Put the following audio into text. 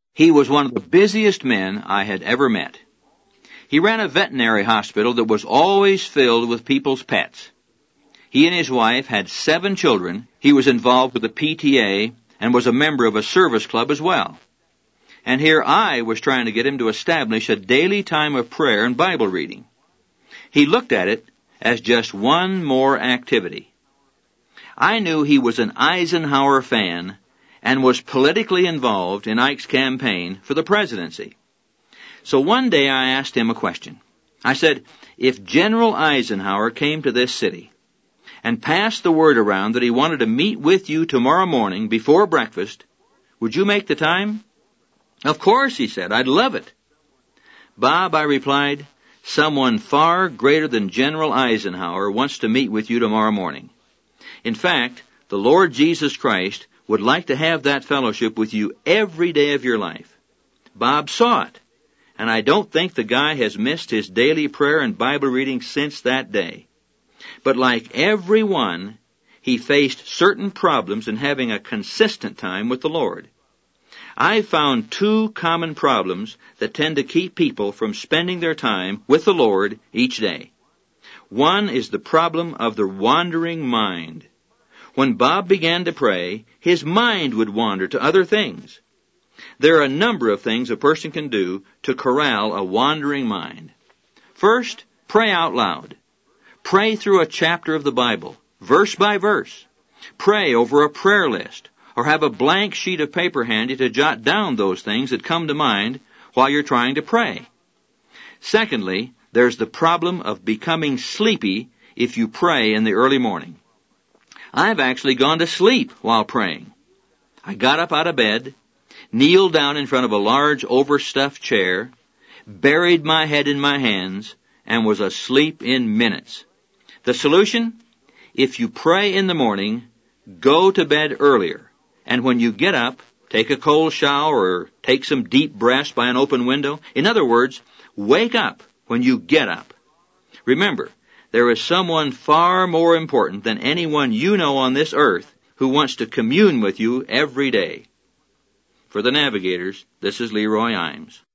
He was one of the busiest men I had ever met. He ran a veterinary hospital that was always filled with people's pets. He and his wife had 7 children. He was involved with the PTA and was a member of a service club as well. And here I was trying to get him to establish a daily time of prayer and Bible reading. He looked at it as just one more activity. I knew he was an Eisenhower fan and was politically involved in Ike's campaign for the presidency. So one day I asked him a question. I said, if General Eisenhower came to this city and passed the word around that he wanted to meet with you tomorrow morning before breakfast, would you make the time? Of course, he said. I'd love it. Bob, I replied, someone far greater than General Eisenhower wants to meet with you tomorrow morning. In fact, the Lord Jesus Christ would like to have that fellowship with you every day of your life. Bob saw it, and I don't think the guy has missed his daily prayer and Bible reading since that day. But like everyone, he faced certain problems in having a consistent time with the Lord. I've found 2 common problems that tend to keep people from spending their time with the Lord each day. One is the problem of the wandering mind. When Bob began to pray, his mind would wander to other things. There are a number of things a person can do to corral a wandering mind. First, pray out loud. Pray through a chapter of the Bible, verse by verse. Pray over a prayer list, or have a blank sheet of paper handy to jot down those things that come to mind while you're trying to pray. Secondly, there's the problem of becoming sleepy if you pray in the early morning. I've actually gone to sleep while praying. I got up out of bed, kneeled down in front of a large overstuffed chair, buried my head in my hands, and was asleep in minutes. The solution? If you pray in the morning, go to bed earlier. And when you get up, take a cold shower or take some deep breaths by an open window. In other words, wake up when you get up. Remember, there is someone far more important than anyone you know on this earth who wants to commune with you every day. For the Navigators, this is Leroy Imes.